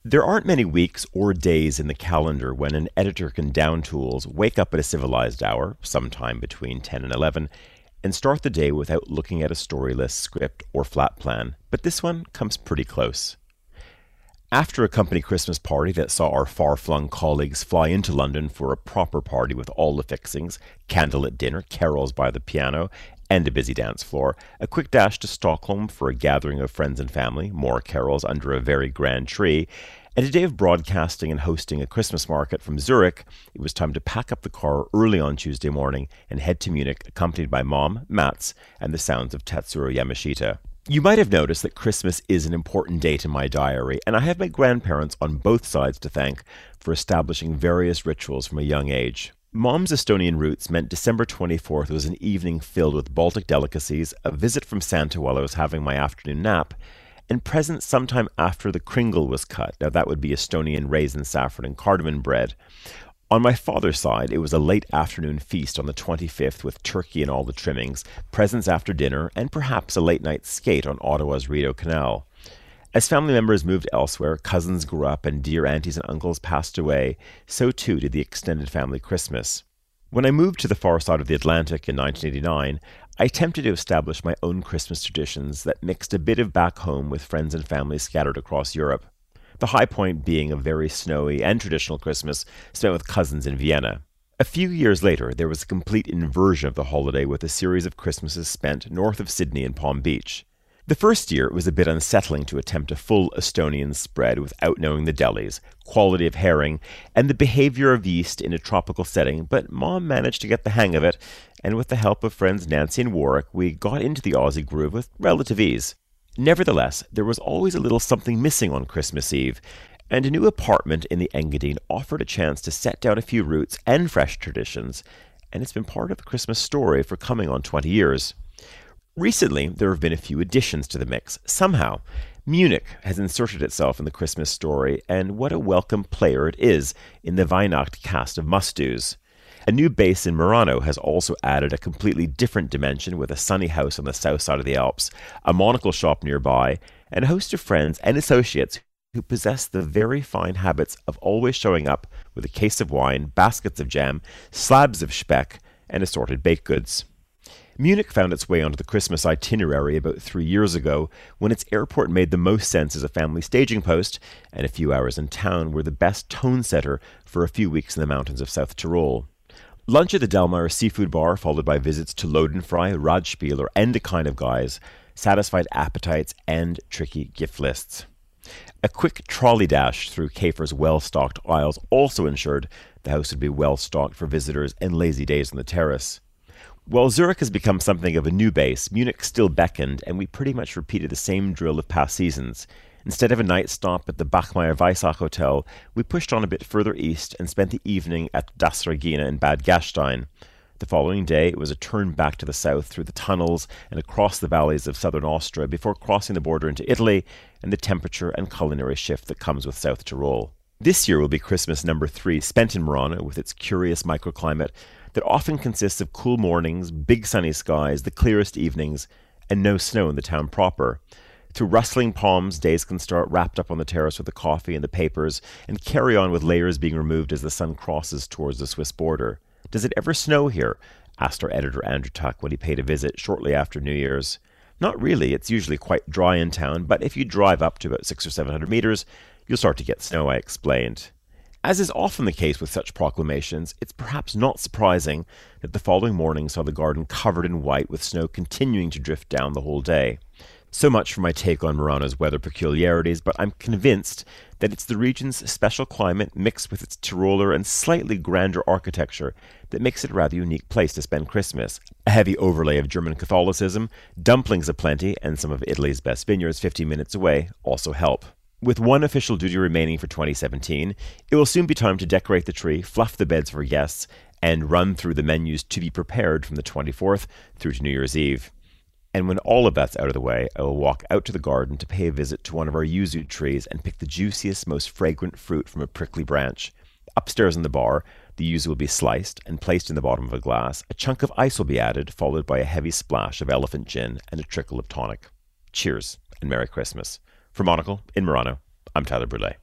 There aren't many weeks or days in the calendar when an editor can down tools, wake up at a civilized hour, sometime between 10 and 11, and start the day without looking at a story list, script, or flat plan. But this one comes pretty close. After a company Christmas party that saw our far-flung colleagues fly into London for a proper party with all the fixings, candlelit dinner, carols by the piano, and a busy dance floor, a quick dash to Stockholm for a gathering of friends and family, more carols under a very grand tree, and a day of broadcasting and hosting a Christmas market from Zurich, it was time to pack up the car early on Tuesday morning and head to Munich, accompanied by Mom, Mats, and the sounds of Tetsuro Yamashita. You might have noticed that Christmas is an important date in my diary, and I have my grandparents on both sides to thank for establishing various rituals from a young age. Mom's Estonian roots meant December 24th was an evening filled with Baltic delicacies, a visit from Santa while I was having my afternoon nap, and presents sometime after the kringle was cut. Now that would be Estonian raisin, saffron, and cardamom bread. On my father's side, it was a late afternoon feast on the 25th with turkey and all the trimmings, presents after dinner, and perhaps a late night skate on Ottawa's Rideau Canal. As family members moved elsewhere, cousins grew up, and dear aunties and uncles passed away, so too did the extended family Christmas. When I moved to the far side of the Atlantic in 1989, I attempted to establish my own Christmas traditions that mixed a bit of back home with friends and family scattered across Europe. The high point being a very snowy and traditional Christmas spent with cousins in Vienna. A few years later, there was a complete inversion of the holiday with a series of Christmases spent north of Sydney and Palm Beach. The first year, it was a bit unsettling to attempt a full Estonian spread without knowing the delis, quality of herring, and the behavior of yeast in a tropical setting, but Mom managed to get the hang of it, and with the help of friends Nancy and Warwick, we got into the Aussie groove with relative ease. Nevertheless, there was always a little something missing on Christmas Eve, and a new apartment in the Engadine offered a chance to set down a few roots and fresh traditions, and it's been part of the Christmas story for coming on 20 years. Recently, there have been a few additions to the mix. Somehow, Munich has inserted itself in the Christmas story, and what a welcome player it is in the Weihnacht cast of must-dos. A new base in Murano has also added a completely different dimension with a sunny house on the south side of the Alps, a monocle shop nearby, and a host of friends and associates who possess the very fine habits of always showing up with a case of wine, baskets of jam, slabs of speck, and assorted baked goods. Munich found its way onto the Christmas itinerary about 3 years ago when its airport made the most sense as a family staging post, and a few hours in town were the best tone setter for a few weeks in the mountains of South Tyrol. Lunch at the Delmar Seafood Bar, followed by visits to Lodenfrei, Radspiel, or Ende Kind of Guys, satisfied appetites and tricky gift lists. A quick trolley dash through Käfer's well-stocked aisles also ensured the house would be well-stocked for visitors and lazy days on the terrace. While Zurich has become something of a new base, Munich still beckoned, and we pretty much repeated the same drill of past seasons. Instead of a night stop at the Bachmeier Weissach Hotel, we pushed on a bit further east and spent the evening at Das Regina in Bad Gastein. The following day, it was a turn back to the south through the tunnels and across the valleys of southern Austria before crossing the border into Italy and the temperature and culinary shift that comes with South Tyrol. This year will be Christmas number 3, spent in Murano with its curious microclimate that often consists of cool mornings, big sunny skies, the clearest evenings, and no snow in the town proper. Through rustling palms, days can start wrapped up on the terrace with the coffee and the papers, and carry on with layers being removed as the sun crosses towards the Swiss border. "Does it ever snow here?" asked our editor Andrew Tuck when he paid a visit shortly after New Year's. "Not really, it's usually quite dry in town, but if you drive up to about 600 or 700 meters, you'll start to get snow," I explained. As is often the case with such proclamations, it's perhaps not surprising that the following morning saw the garden covered in white with snow continuing to drift down the whole day. So much for my take on Murano's weather peculiarities, but I'm convinced that it's the region's special climate mixed with its Tyroler and slightly grander architecture that makes it a rather unique place to spend Christmas. A heavy overlay of German Catholicism, dumplings aplenty, and some of Italy's best vineyards 15 minutes away also help. With one official duty remaining for 2017, it will soon be time to decorate the tree, fluff the beds for guests, and run through the menus to be prepared from the 24th through to New Year's Eve. And when all of that's out of the way, I will walk out to the garden to pay a visit to one of our yuzu trees and pick the juiciest, most fragrant fruit from a prickly branch. Upstairs in the bar, the yuzu will be sliced and placed in the bottom of a glass. A chunk of ice will be added, followed by a heavy splash of elephant gin and a trickle of tonic. Cheers, and Merry Christmas. For Monocle in Murano, I'm Tyler Brûlé.